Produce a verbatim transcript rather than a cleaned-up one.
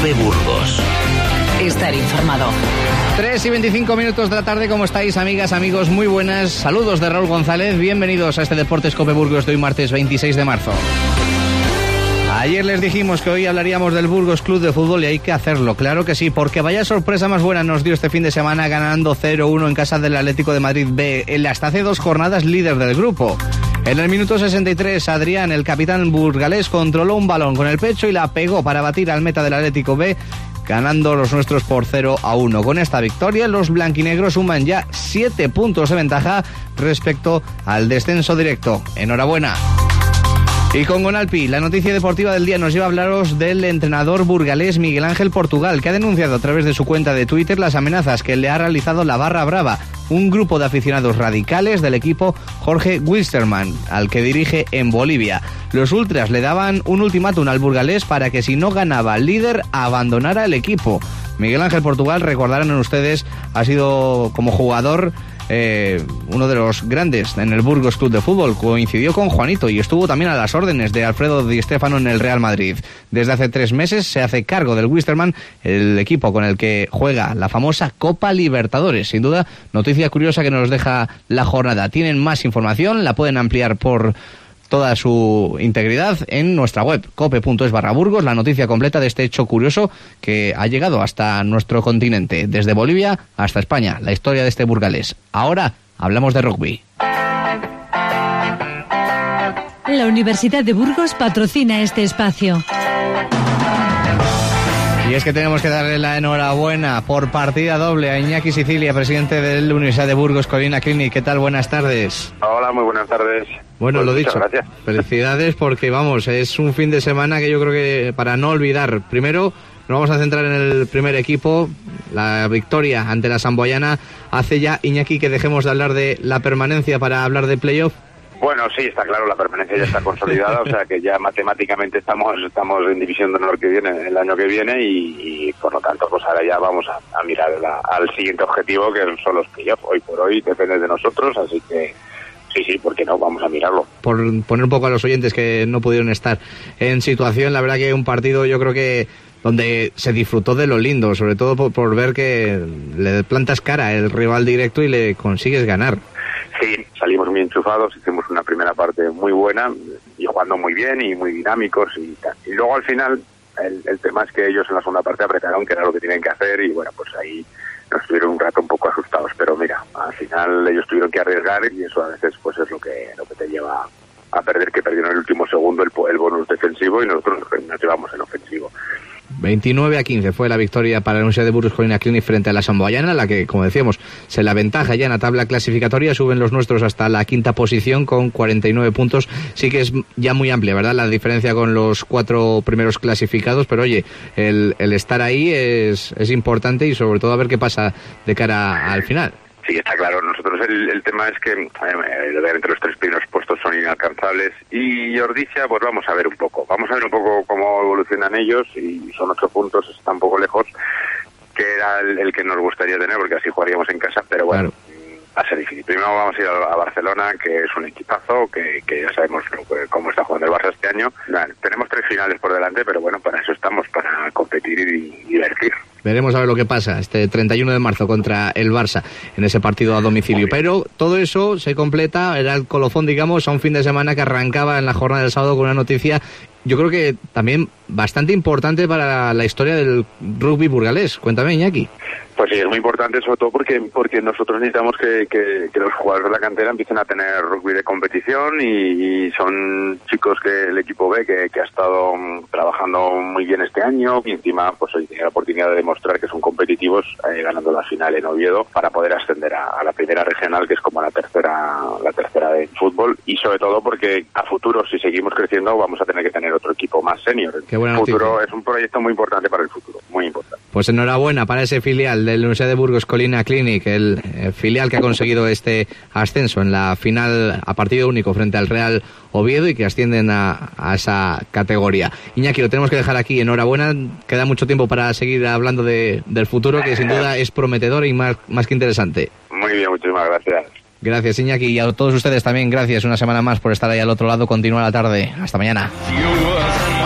COPE Burgos. Estar informado. tres y veinticinco minutos de la tarde, ¿cómo estáis, amigas, amigos? Muy buenas. Saludos de Raúl González. Bienvenidos a este Deportes COPE Burgos de hoy, martes veintiséis de marzo. Ayer les dijimos que hoy hablaríamos del Burgos Club de Fútbol y hay que hacerlo, claro que sí, porque vaya sorpresa más buena nos dio este fin de semana ganando cero uno en casa del Atlético de Madrid B, el hasta hace dos jornadas líder del grupo. En el minuto sesenta y tres, Adrián, el capitán burgalés, controló un balón con el pecho y la pegó para batir al meta del Atlético B, ganando los nuestros por cero a uno. Con esta victoria, los blanquinegros suman ya siete puntos de ventaja respecto al descenso directo. Enhorabuena. Y con Gonalpi, la noticia deportiva del día nos lleva a hablaros del entrenador burgalés Miguel Ángel Portugal, que ha denunciado a través de su cuenta de Twitter las amenazas que le ha realizado la Barra Brava, un grupo de aficionados radicales del equipo Jorge Wilstermann, al que dirige en Bolivia. Los ultras le daban un ultimátum al burgalés para que si no ganaba al líder, abandonara el equipo. Miguel Ángel Portugal, recordarán ustedes, ha sido como jugador Eh, uno de los grandes en el Burgos Club de Fútbol, coincidió con Juanito y estuvo también a las órdenes de Alfredo Di Stéfano en el Real Madrid. Desde hace tres meses se hace cargo del Wilstermann, el equipo con el que juega la famosa Copa Libertadores. Sin duda, noticia curiosa que nos deja la jornada. Tienen más información, la pueden ampliar por toda su integridad en nuestra web, cope.es barra Burgos, la noticia completa de este hecho curioso que ha llegado hasta nuestro continente, desde Bolivia hasta España, la historia de este burgalés. Ahora hablamos de rugby. La Universidad de Burgos patrocina este espacio. Y es que tenemos que darle la enhorabuena por partida doble a Iñaki Sicilia, presidente de la Universidad de Burgos Colina Clinic. ¿Qué tal? Buenas tardes. Hola, muy buenas tardes. Bueno, pues lo dicho, gracias. Felicidades porque, vamos, es un fin de semana que yo creo que para no olvidar. Primero, nos vamos a centrar en el primer equipo, la victoria ante la Samboyana. Hace ya, Iñaki, que dejemos de hablar de la permanencia para hablar de playoff. Bueno, sí, está claro, la permanencia ya está consolidada, o sea que ya matemáticamente estamos estamos en División de Honor que viene, el año que viene, y, y por lo tanto pues ahora ya vamos a, a mirar la, al siguiente objetivo, que son los playoffs. Hoy por hoy depende de nosotros, así que sí, sí, ¿por qué no? Vamos a mirarlo. Por poner un poco a los oyentes que no pudieron estar en situación, la verdad que un partido yo creo que donde se disfrutó de lo lindo, sobre todo por, por ver que le plantas cara al rival directo y le consigues ganar. Sí, salimos muy enchufados, hicimos una primera parte muy buena y jugando muy bien y muy dinámicos y tal. Y luego al final el, el tema es que ellos en la segunda parte apretaron, que era lo que tienen que hacer, y bueno, pues ahí nos estuvieron un rato un poco asustados, pero mira, al final ellos tuvieron que arriesgar y eso a veces pues es lo que lo que te lleva a perder, que perdieron en el último segundo el, el bonus defensivo y nosotros nos llevamos en ofensivo. veintinueve a quince fue la victoria para la Universidad de Burgos Colina Clinic frente a la Samboyana, la que, como decíamos, se la ventaja ya en la tabla clasificatoria. Suben los nuestros hasta la quinta posición con cuarenta y nueve puntos. Sí que es ya muy amplia, ¿verdad?, la diferencia con los cuatro primeros clasificados, pero oye, el, el estar ahí es, es importante, y sobre todo a ver qué pasa de cara al final. Sí, está claro. Nosotros el, el tema es que eh, entre los tres primeros puestos son inalcanzables, y Ordizia, pues vamos a ver un poco. Vamos a ver un poco cómo evolucionan ellos, y son ocho puntos, está un poco lejos, que era el, el que nos gustaría tener, porque así jugaríamos en casa, pero bueno, claro, va a ser difícil. Primero vamos a ir a, a Barcelona, que es un equipazo, que, que ya sabemos cómo está jugando el Barça este año. Bueno, tenemos tres finales por delante, pero bueno, para eso estamos, para competir y, y divertir. Veremos a ver lo que pasa este treinta y uno de marzo contra el Barça en ese partido a domicilio. Pero todo eso se completa, era el colofón, digamos, a un fin de semana que arrancaba en la jornada del sábado con una noticia, yo creo que también bastante importante para la historia del rugby burgalés. Cuéntame, Iñaki. Pues sí, es muy importante, sobre todo porque porque nosotros necesitamos que, que, que los jugadores de la cantera empiecen a tener rugby de competición, y, y son chicos que el equipo B que, que ha estado trabajando muy bien este año, y encima pues hoy tiene la oportunidad de demostrar que son competitivos, eh, ganando la final en Oviedo para poder ascender a, a la primera regional, que es como la tercera la tercera de fútbol, y sobre todo porque a futuro, si seguimos creciendo, vamos a tener que tener otro equipo más senior. Qué buena futuro noticia. Es un proyecto muy importante para el futuro, muy importante. Pues enhorabuena para ese filial de la Universidad de Burgos Colina Clinic, el, el filial que ha conseguido este ascenso en la final a partido único frente al Real Oviedo, y que ascienden a, a esa categoría. Iñaki, lo tenemos que dejar aquí. Enhorabuena, queda mucho tiempo para seguir hablando de, del futuro, que sin duda es prometedor y más, más que interesante. Muy bien, muchísimas gracias. Gracias, Iñaki, y a todos ustedes también gracias una semana más por estar ahí al otro lado. Continúa la tarde. Hasta mañana.